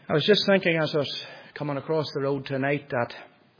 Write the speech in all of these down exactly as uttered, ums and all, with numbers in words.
I was just thinking as I was coming across the road tonight that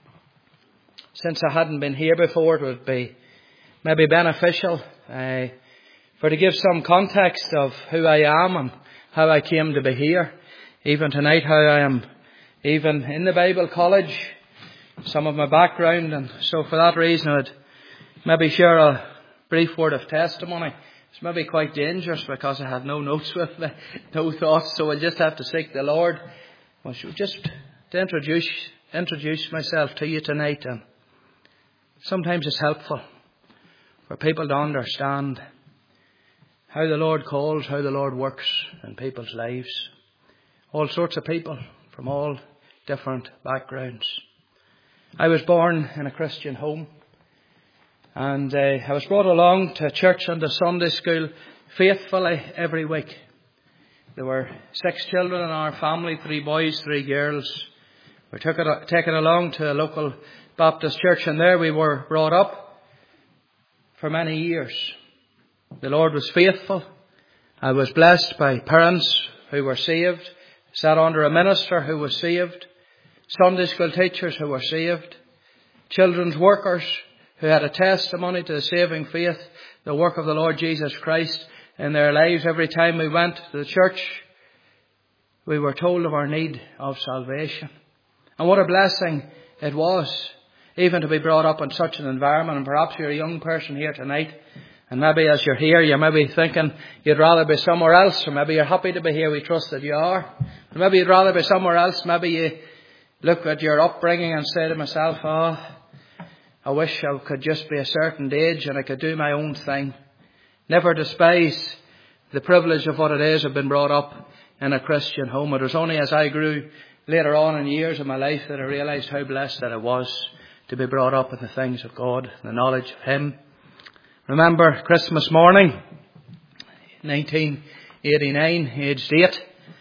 since I hadn't been here before, it would be maybe beneficial uh, for to give some context of who I am and how I came to be here. Even tonight, how I am even in the Bible college, some of my background. And so for that reason, I'd maybe share a brief word of testimony. It's maybe quite dangerous because I have no notes with me, no thoughts, so I'll just have to seek the Lord. Well, just to introduce introduce myself to you tonight. And sometimes it's helpful for people to understand how the Lord calls, how the Lord works in people's lives. All sorts of people from all different backgrounds. I was born in a Christian home. And uh, I was brought along to church and to Sunday school faithfully every week. There were six children in our family, three boys, three girls. We took it, taken along to a local Baptist church, and there we were brought up for many years. The Lord was faithful. I was blessed by parents who were saved, sat under a minister who was saved, Sunday school teachers who were saved, children's workers who had a testimony to the saving faith, the work of the Lord Jesus Christ in their lives. Every time we went to the church, we were told of our need of salvation. And what a blessing it was, even to be brought up in such an environment. And perhaps you're a young person here tonight, and maybe as you're here, you may be thinking you'd rather be somewhere else, or maybe you're happy to be here. We trust that you are. Or maybe you'd rather be somewhere else. Maybe you look at your upbringing and say to myself, oh, I wish I could just be a certain age and I could do my own thing. Never despise the privilege of what it is. I've been brought up in a Christian home. It was only as I grew later on in years of my life that I realised how blessed that I was to be brought up in the things of God, the knowledge of Him. Remember Christmas morning, nineteen eighty-nine, aged eight,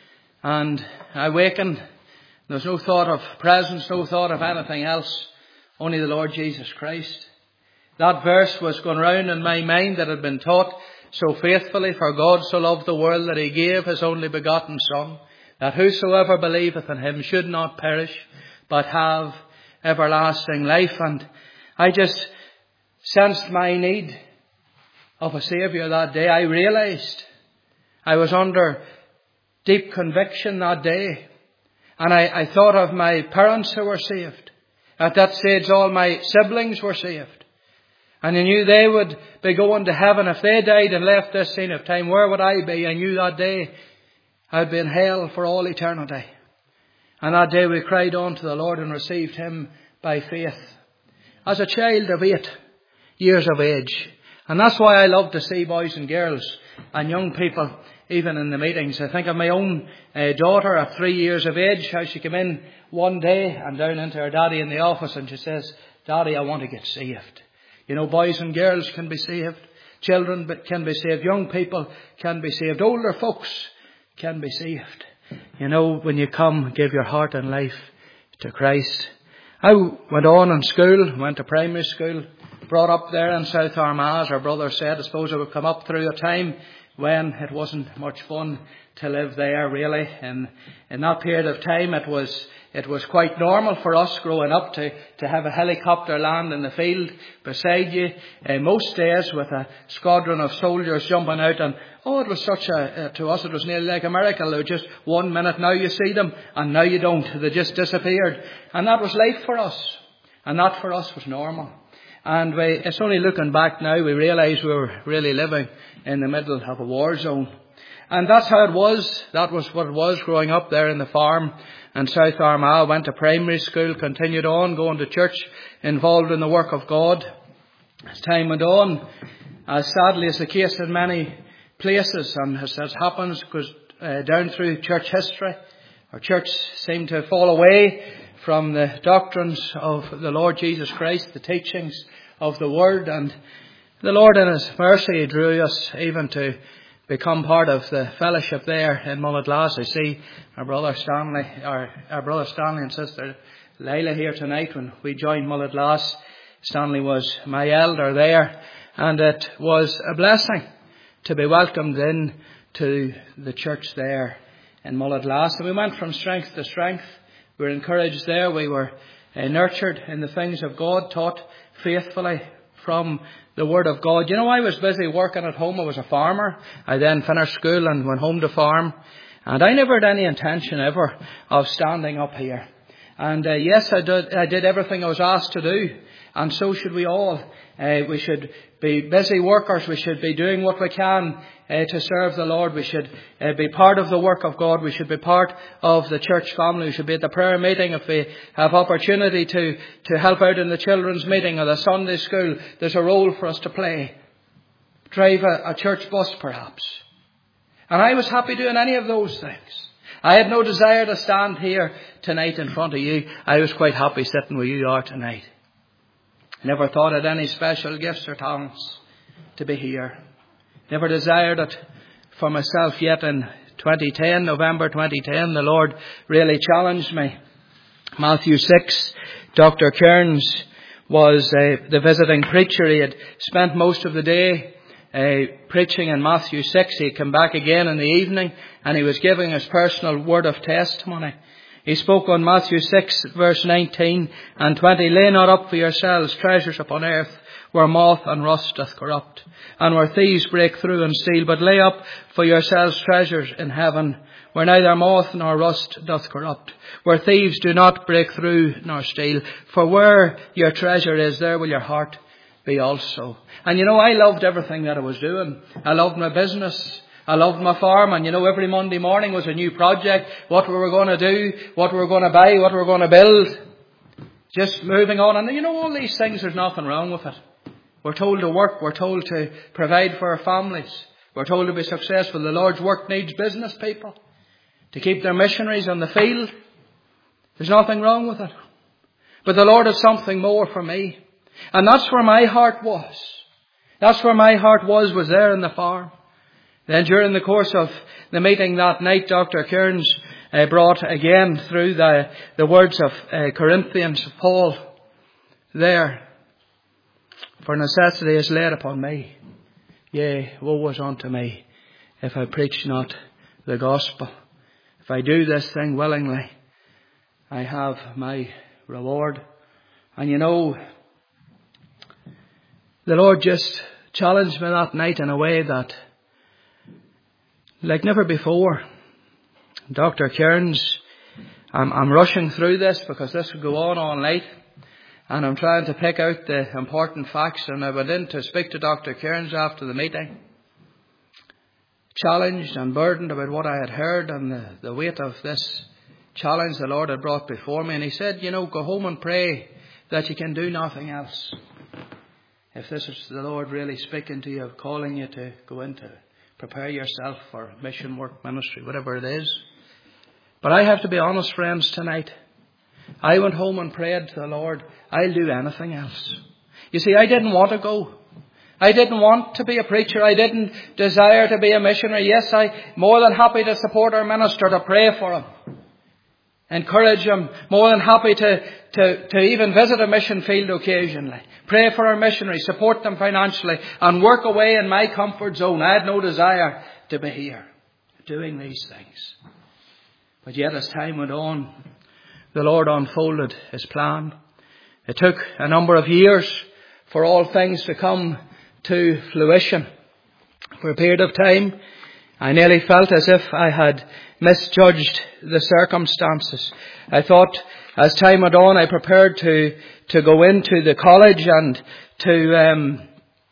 and I wakened. There was no thought of presents, no thought of anything else. Only the Lord Jesus Christ. That verse was going round in my mind that had been taught so faithfully. For God so loved the world that He gave His only begotten Son, that whosoever believeth in Him should not perish, but have everlasting life. And I just sensed my need of a Saviour that day. I realised I was under deep conviction that day. And I, I thought of my parents who were saved. At that stage, all my siblings were saved. And I knew they would be going to heaven. If they died and left this scene of time, where would I be? I knew that day I'd be in hell for all eternity. And that day we cried on to the Lord and received Him by faith. As a child of eight years of age. And that's why I love to see boys and girls and young people even in the meetings. I think of my own uh, daughter at three years of age, how she came in one day and down into her daddy in the office and she says, Daddy, I want to get saved. You know, boys and girls can be saved. Children can be saved. Young people can be saved. Older folks can be saved. You know, when you come, give your heart and life to Christ. I went on in school, went to primary school, brought up there in South Armagh, as our brother said. I suppose I would come up through a time when it wasn't much fun to live there, really. And in that period of time, it was it was quite normal for us growing up to, to have a helicopter land in the field beside you uh, most days with a squadron of soldiers jumping out. And oh, it was such a, uh, to us, it was nearly like a miracle. They were just one minute, now you see them, and now you don't. They just disappeared. And that was life for us. And that for us was normal. And we, it's only looking back now, we realise we were really living in the middle of a war zone. And that's how it was. That was what it was growing up there in the farm in South Armagh. Went to primary school, continued on, going to church, involved in the work of God. As time went on, as sadly as the case in many places, and as that happens, goes uh, down through church history, our church seemed to fall away from the doctrines of the Lord Jesus Christ, the teachings of the Word. And the Lord in His mercy drew us even to become part of the fellowship there in Mulletglass. I see our brother Stanley, our, our brother Stanley and sister Lila here tonight. When we joined Mulletglass, Stanley was my elder there, and it was a blessing to be welcomed in to the church there in Mullet last. And we went from strength to strength. We were encouraged there. We were uh, nurtured in the things of God, taught faithfully from the Word of God. You know, I was busy working at home. I was a farmer. I then finished school and went home to farm. And I never had any intention ever of standing up here. And uh, yes, I did, I did everything I was asked to do. And so should we all. Uh, we should be busy workers. We should be doing what we can uh, to serve the Lord. We should uh, be part of the work of God. We should be part of the church family. We should be at the prayer meeting. If we have opportunity to, to help out in the children's meeting or the Sunday school, there's a role for us to play. Drive a, a church bus perhaps. And I was happy doing any of those things. I had no desire to stand here tonight in front of you. I was quite happy sitting where you are tonight. Never thought I had any special gifts or talents to be here. Never desired it for myself yet. In twenty ten, November twenty ten, the Lord really challenged me. Matthew six, Doctor Kearns was uh, the visiting preacher. He had spent most of the day uh, preaching in Matthew six. He came back again in the evening and he was giving his personal word of testimony. He spoke on Matthew six, verse nineteen and twenty. Lay not up for yourselves treasures upon earth, where moth and rust doth corrupt, and where thieves break through and steal. But lay up for yourselves treasures in heaven, where neither moth nor rust doth corrupt, where thieves do not break through nor steal. For where your treasure is, there will your heart be also. And you know, I loved everything that I was doing. I loved my business. I loved my farm, and you know, every Monday morning was a new project. What we were going to do, what we were going to buy, what we were going to build. Just moving on. And you know, all these things, there's nothing wrong with it. We're told to work. We're told to provide for our families. We're told to be successful. The Lord's work needs business people to keep their missionaries on the field. There's nothing wrong with it. But the Lord has something more for me. And that's where my heart was. That's where my heart was, was there in the farm. Then during the course of the meeting that night, Doctor Kearns uh, brought again through the, the words of uh, Corinthians, Paul, there, for necessity is laid upon me. Yea, woe is unto me if I preach not the gospel. If I do this thing willingly, I have my reward. And you know, the Lord just challenged me that night in a way that, like never before. Doctor Kearns, I'm, I'm rushing through this because this will go on all night. And I'm trying to pick out the important facts. And I went in to speak to Doctor Kearns after the meeting. Challenged and burdened about what I had heard and the, the weight of this challenge the Lord had brought before me. And he said, you know, go home and pray that you can do nothing else. If this is the Lord really speaking to you, calling you to go into prepare yourself for mission work, ministry, whatever it is. But I have to be honest, friends, tonight. I went home and prayed to the Lord, I'll do anything else. You see, I didn't want to go. I didn't want to be a preacher. I didn't desire to be a missionary. Yes, I'm more than happy to support our minister, to pray for him. Encourage him. More than happy to, to, to even visit a mission field occasionally. Pray for our missionaries, support them financially, and work away in my comfort zone. I had no desire to be here doing these things. But yet as time went on, the Lord unfolded his plan. It took a number of years for all things to come to fruition. For a period of time, I nearly felt as if I had misjudged the circumstances. I thought as time went on, I prepared to, to go into the college and to um,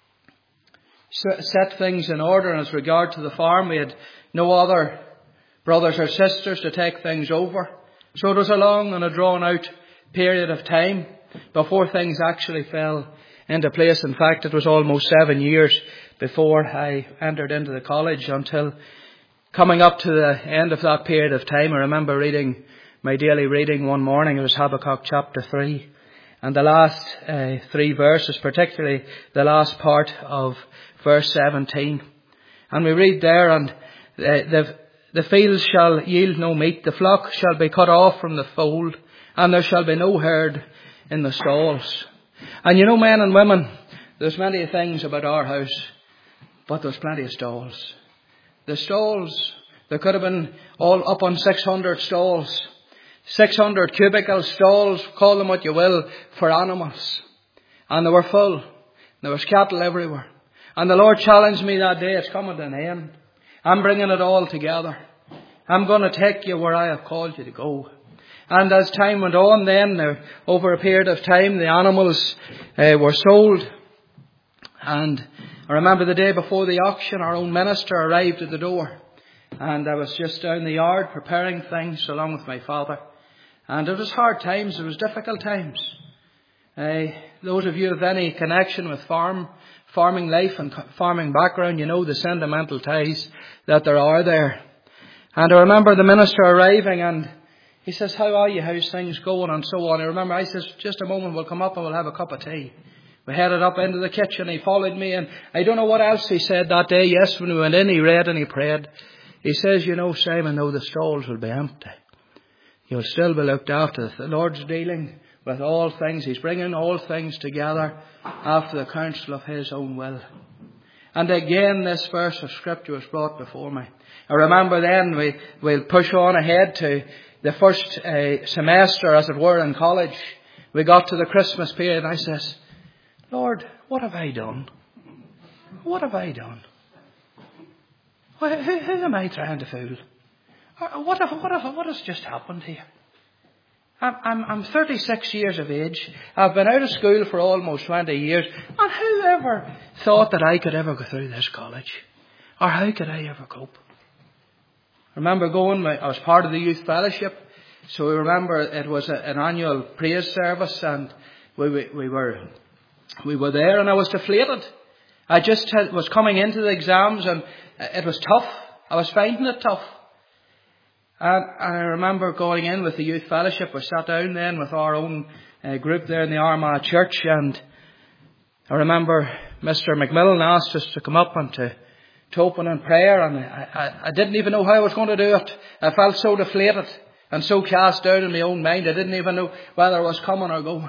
set things in order. And as regard to the farm, we had no other brothers or sisters to take things over. So it was a long and a drawn out period of time before things actually fell into place. In fact, it was almost seven years before I entered into the college, until coming up to the end of that period of time, I remember reading my daily reading one morning. It was Habakkuk chapter three. And the last uh, three verses, particularly the last part of verse seventeen. And we read there, and uh, the, the fields shall yield no meat, the flock shall be cut off from the fold, and there shall be no herd in the stalls. And you know, men and women, there's many things about our house, but there's plenty of stalls. The stalls There could have been all up on six hundred stalls. six hundred cubicle stalls, call them what you will, for animals. And they were full. There was cattle everywhere. And the Lord challenged me that day, it's coming to an end. I'm bringing it all together. I'm going to take you where I have called you to go. And as time went on then, uh, over a period of time, the animals uh, were sold. And I remember the day before the auction, our own minister arrived at the door. And I was just down the yard preparing things along with my father. And it was hard times, it was difficult times. Uh, those of you with any connection with farm, farming life and farming background, you know the sentimental ties that there are there. And I remember the minister arriving and he says, how are you? How's things going? And so on. I remember I says, just a moment, we'll come up and we'll have a cup of tea. We headed up into the kitchen. He followed me and I don't know what else he said that day. Yes, when we went in, he read and he prayed. He says, you know, Simon, though the stalls will be empty, you'll still be looked after. The Lord's dealing with all things. He's bringing all things together after the counsel of His own will. And again, this verse of Scripture was brought before me. I remember then we, we'll push on ahead to the first uh, semester, as it were, in college. We got to the Christmas period and I says, Lord, what have I done? What have I done? Who, who, who am I trying to fool? What, have, what, have, what has just happened here? I'm, I'm, I'm thirty-six years of age. I've been out of school for almost twenty years. And who ever thought that I could ever go through this college? Or how could I ever cope? I remember going, I was part of the youth fellowship. So we remember it was a, an annual praise service and we, we, we were we were there and I was deflated. I just had, was coming into the exams and it was tough. I was finding it tough. And I remember going in with the youth fellowship. We sat down then with our own uh, group there in the Armagh Church. And I remember Mister McMillan asked us to come up and to, to open in prayer. And I, I, I didn't even know how I was going to do it. I felt so deflated and so cast down in my own mind. I didn't even know whether I was coming or going.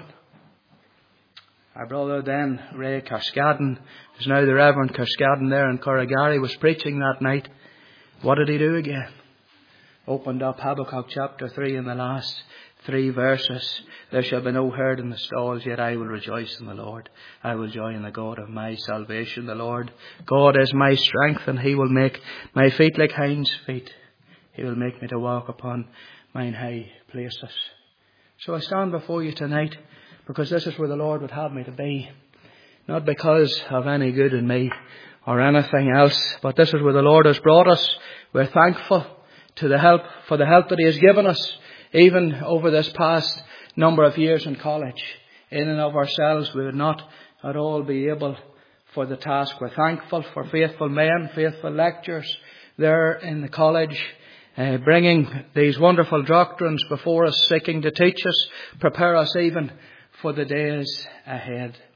Our brother then, Ray Carskadden, who's now the Reverend Carskadden there in Corrigary, was preaching that night. What did he do again? Opened up Habakkuk chapter three in the last three verses. There shall be no herd in the stalls, yet I will rejoice in the Lord. I will joy in the God of my salvation. The Lord God is my strength, and He will make my feet like hinds' feet. He will make me to walk upon mine high places. So I stand before you tonight because this is where the Lord would have me to be. Not because of any good in me or anything else, but this is where the Lord has brought us. We're thankful to the help, for the help that He has given us, even over this past number of years in college. In and of ourselves, we would not at all be able for the task. We're thankful for faithful men, faithful lecturers there in the college, uh, bringing these wonderful doctrines before us, seeking to teach us, prepare us even for the days ahead.